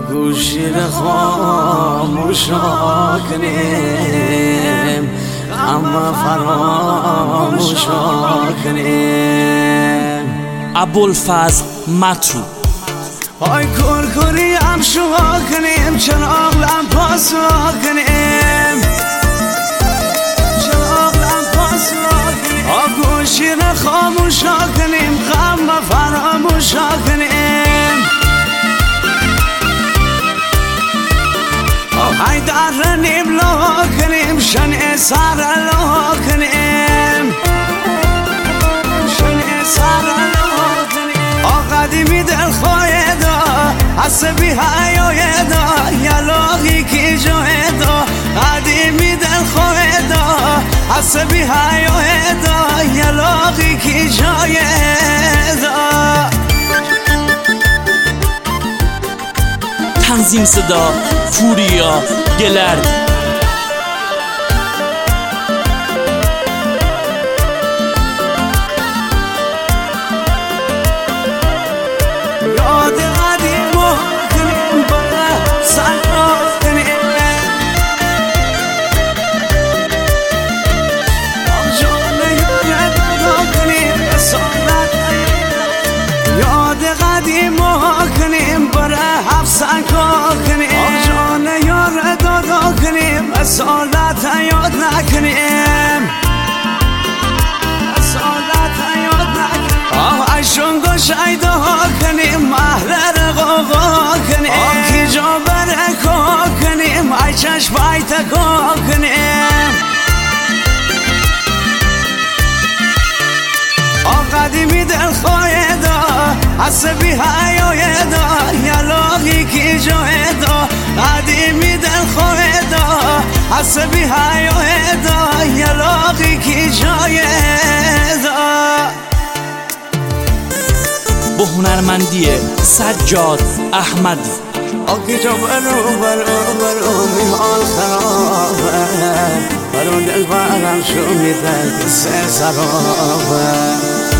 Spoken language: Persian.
گوشی را خاموش کنیم اما فراموش کنیم. ابوالفضل مطرو. آی کرکری هم شما کنیم چراغ لمپا سوا کنیم چراغ لمپا سوا کنیم. گوشی را خاموش کنیم غم و فراموش کنیم. های در نیم لا کنیم شن سر لا کنیم شن سر لا کنیم. قدیمی دل خواهی دا حسبی حیای دا یلاغی کی جای دا. قدیمی دل خواهی دا حسبی حیای دا یلاغی کی جای دا. تنظیم صدا فوریا گلرد. یاد قدیم و کنیم بره سنگا کنیم جان یاد کنیم سالت. یاد قدیم و کنیم بره سنگا کنیم جان یار دادا کنیم سالت یاد نکنیم سالت یاد نکنیم. عشق و شیدا کنیم محلر قاقا کنیم کی جا برکا کنیم ای چشم ای تکا کنیم. قدیمی دل خواهی دا حسبی حیای دا یلاغی کی جای دا. قدیمی دل خواهی دا حسبی حیای دا یلاغی کی جای دا. با هنرمندی سجاد احمدی. آکی تو برو میحال خرابه برو دل برم شو میده سه سرابه.